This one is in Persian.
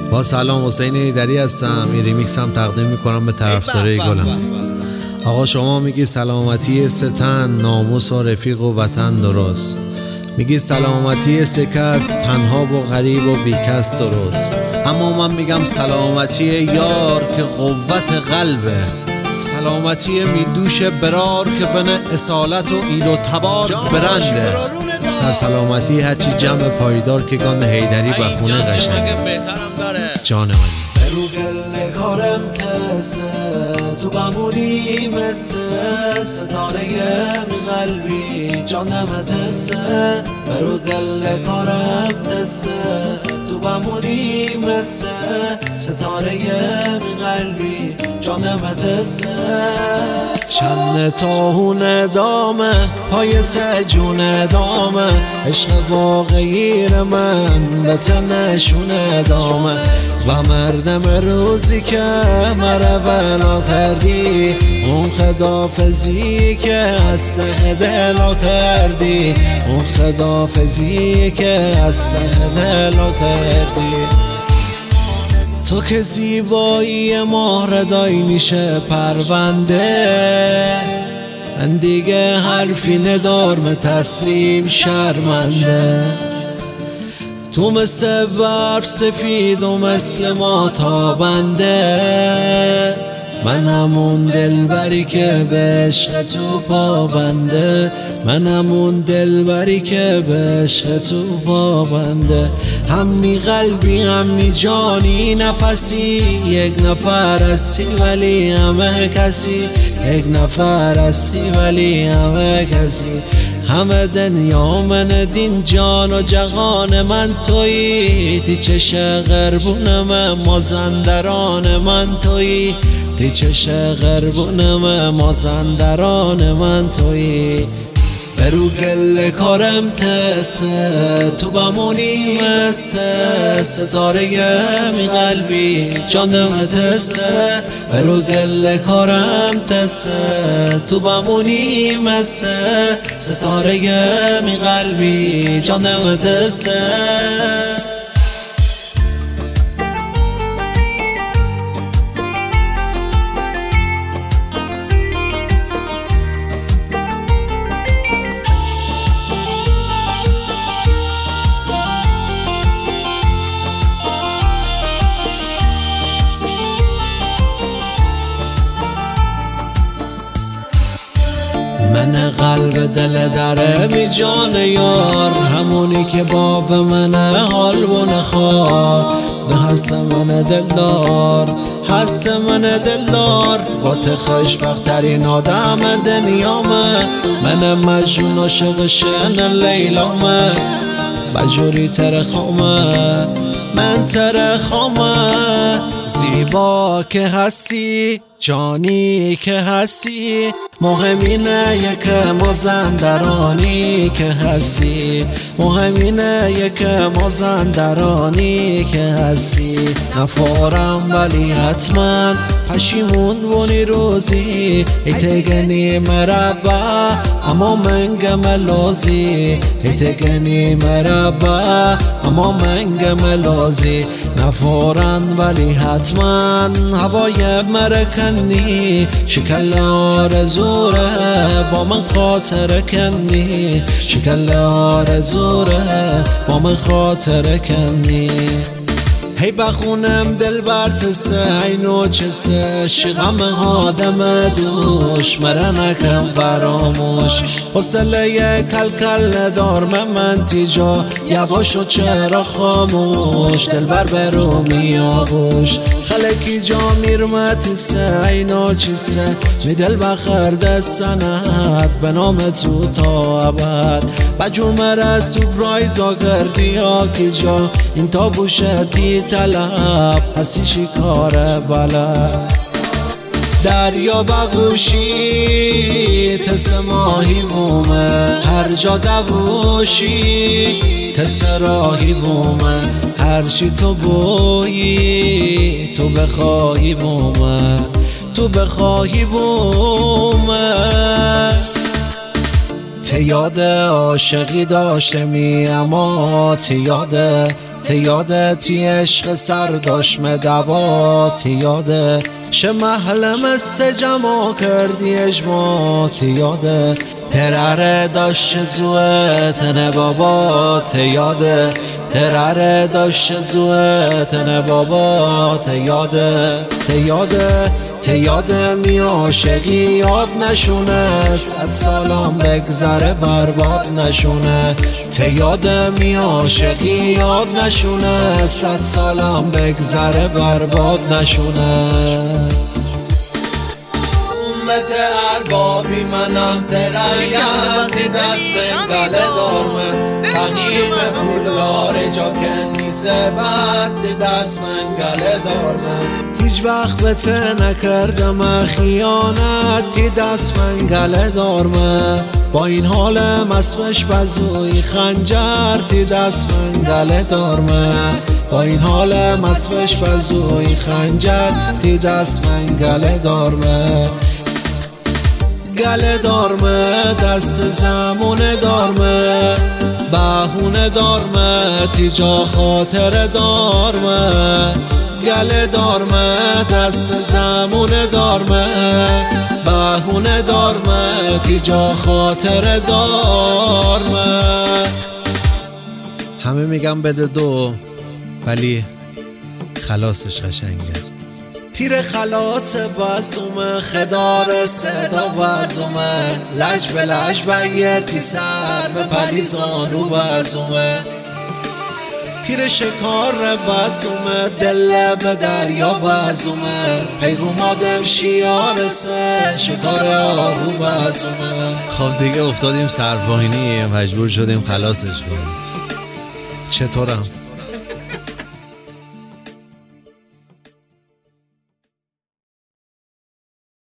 با سلام، حسین ایدری هستم. این ریمیکس هم تقدیم میکنم به طرفدارای گلم. آقا شما میگی سلامتی ستن، ناموس و رفیق و وطن درست. میگی سلامتی سکس، تنها و غریب و بیکس درست. اما من میگم سلامتی یار که قوت قلبه، سلامتی میدوش برار که بن اصالت و ایل و تبار برنده. سلامتی هرچی جمع پایدار که گان حیدری بخونه قشنگه. جان منی برو گل کارم کسه تو بمونی مثل ستاره می قلبی جانم تسه. برو گل کارم کسه تو بمونی مثل ستاره می قلبی جانم تسه. چند تاهون دامه پای تجون دامه، عشق واقعی من به تنشون دامه. و مردم روزی که مرا بلا کردی، اون خدافزی که اصله دلا کردی، اون خدافزی که اصله دلا کردی. تو که زیبایی مهر دای میشه پرونده، من دیگه حرفی ندارم تسلیم شرمنده. تو مثل برف سفید و مثل ما تابنده، من همون دلبری که به عشق تو پابنده، من همون دلبری که به عشق تو پابنده. همی قلبی همی جانی نفسی، یک نفر هستی ولی همه کسی، یک نفر هستی ولی همه کسی. همه دنیا من دین جان و جهان من تویی، تی چش غربون من مازندران من تویی، تی چش غربون من مازندران من تویی. برو گل کارم تسه تو بمونی مثل ستاره می قلبی جانم تسه. برو گل کارم تسه تو بمونی مثل ستاره می قلبی جانم تسه. من قلب دل دره بی جان یار، همونی که باب من حال و نخوار. به هست من دلدار، هست من دلدار، با خوشبخت ترین آدم دنیامه. من مجنون عاشق شن لیلامه، بجوری ترخامه من ترخامه. زیبا که هستی جانی که هستی، مهم اینه یک مازندرانی که هستی، مهم اینه یک مازندرانی که هستی. نفارم ولی حتما پشیمون بونی روزی، ایتگنی مربع اما منگم لازی، ایتگنی مربع اما منگم لازی. نفارن ولی حتما هوای مرکنی، شکل آرزوره با من خاطر کنی، شکل آرزوره با من خاطر کنی. هی بخونم دل برتسه اینو چسه، شغم آدم دوش مرا نکم فراموش. حوصله کل کل ندار من تیجا، یواشو چرا خاموش دل بر برو میاغوش. خلکی جا میرمتسه اینو چسه، می دل بخر دستنت به نام تو تا ابد. بجور مرا سپرایز کردی ها کی جا، این تا بوشتی طلب پسی شکار بلد. دریا بغوشی تس ماهی بومه، هر جا دووشی تس راهی بومه. هر چی تو بویی تو بخواهی بومه، تو بخواهی بومه. ته یاد عاشقی داشتمی اما ته یاد تی یاده تی عشق سرداشم دوا تی یاده شه محل مست جمع کردی اجما تی یاده تراره داشت زوه تنه بابا تی یاده تراره داشت زوه تنه بابا تی یاده تی یاده تی یاده می عاشقی یاد نشونه 100 سالم بگذره برباد نشونه تی یاده می عاشقی یاد نشونه 100 سالم بگذره برباد نشونه امت اربابی منم تریم تی دست بنگله دارمه تقیم پولدار جا کنی سبت تی دست بنگله دارمه هیچ وقت بته نکردم خیانت تی دست منگله دارمه با این حال مسمش بزوی خنجر تی دست منگله دارمه با این حال مسمش بزوی خنجر تی دست منگله دارمه گله دارمه دست زمونه دارمه بهونه دارمه تی جا خاطر دارمه گله دارمه دست زمونه دارمه بهونه دارمه تی جا خاطر دارمه همه میگم بده دو ولی خلاصش قشنگه تیر خلاص بازومه خدار صدا بازومه لج به لج بیتی سر به پلی زانو بازومه تیر شکار بازومه دل به دریا بازومه پیغومادم شیار سه شکار آهو بازومه خب دیگه افتادیم سرپاینی مجبور شدیم خلاصش کنیم. چطورم؟